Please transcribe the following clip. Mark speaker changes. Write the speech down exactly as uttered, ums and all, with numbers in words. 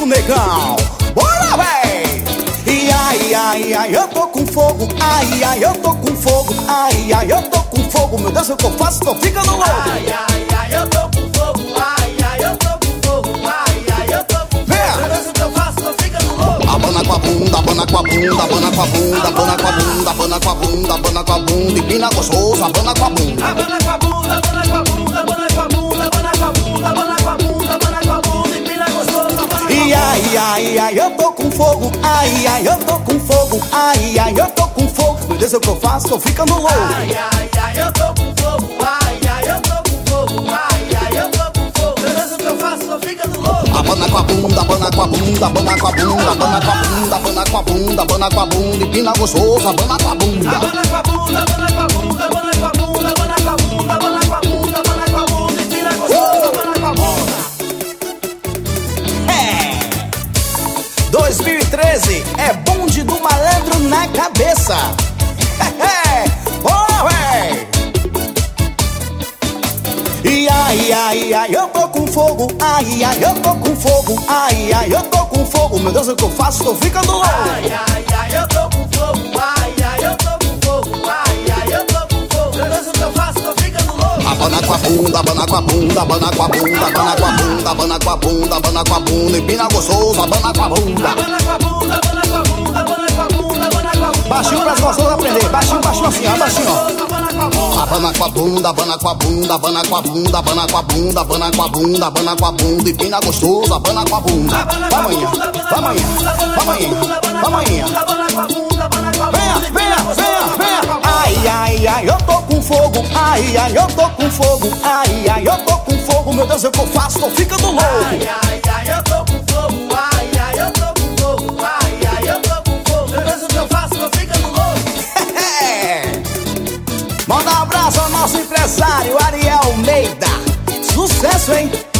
Speaker 1: negão. Bora, véi! E ai, ai, ai, eu tô com fogo. Ai, ai, eu tô com fogo. Ai, ai, eu tô com fogo. Meu Deus, o que eu faço? Tô ficando louco.
Speaker 2: Ai, ai, ai, eu tô com fogo. Ai, ai, eu tô com fogo. Ai, ai, eu tô com fogo. Meu Deus, o que eu faço? Tô ficando louco.
Speaker 1: Abana com a bunda, abana com a bunda, abana com a bunda, abana com a bunda, abana com a bunda, abana com a bunda, empina gostoso, abana com a bunda.
Speaker 2: Abana com a bunda, abana com a bunda, abana com a bunda, abana com a bunda, abana com a bunda, abana com a bunda, empina gostoso, abana com a bunda.
Speaker 1: E ai, ai, ai, eu tô com fogo. Ai, ai, eu tô com fogo. Ai, ai, eu tô com fogo. Meu Deus, o que eu faço? Tô ficando louco.
Speaker 2: Ai, ai, ai, eu tô com fogo. Ai, ai, eu tô com fogo. Ai, ai, eu tô com fogo. Meu Deus, o que eu faço? Tô ficando louco.
Speaker 1: Abana com a bunda, abana com a bunda, abana com a bunda, abana com a bunda, abana com a bunda, abana com a bunda, empina gostoso, abana com a bunda.
Speaker 2: Abana com a bunda, abana com a bunda, abana com a bunda, abana com a bunda, abana com a bunda, abana com a bunda, empina gostoso, abana com a bunda.
Speaker 1: É. dois mil e treze é bonde do malandro na cabeça. É. Bora, véi! E ai, ai, ai, eu tô com fogo. Ai, ai, eu tô com fogo. Ai, ai, eu tô com fogo. Meu Deus, o que eu faço? Tô ficando louco.
Speaker 2: Ai, ai, ai, eu tô com fogo. Ai, ai, eu tô com fogo. Ai, ai, eu tô com fogo. Meu Deus, o que eu faço? Tô ficando louco.
Speaker 1: Abana com a bunda, abana com a bunda, abana com a bunda, abana com a bunda, abana com a bunda, abana com a bunda, empina gostoso, abana com a bunda.
Speaker 2: Abana com a bunda, abana com a bunda, abana com a bunda, abana com a bunda.
Speaker 1: Baixinho pras gostosas aprender, baixinho, baixinho assim, ó, baixinho, ó.
Speaker 2: Abana com a bunda.
Speaker 1: Abana com a bunda, abana com a bunda, abana com a bunda, abana com a bunda, abana com a bunda, abana com a bunda, empina gostoso, abana com a bunda. Vai amanhã, vai amanhã, vai amanhã, vai amanhã.
Speaker 2: Abana com a bunda, abana com a bunda.
Speaker 1: Venha, venha, venha, venha. Ai, ai, ai, eu tô com fogo. Ai, ai, eu tô com fogo. Ai, ai, eu tô com fogo. Meu Deus, o que eu faço? Tô ficando louco.
Speaker 2: Ai, ai, ai, eu tô com fogo. Ai, ai, eu tô com fogo. Ai, ai, eu tô com fogo. Meu Deus, o que eu faço? Tô ficando louco.
Speaker 1: Manda um abraço ao nosso empresário Ariel Almeida. Sucesso, hein?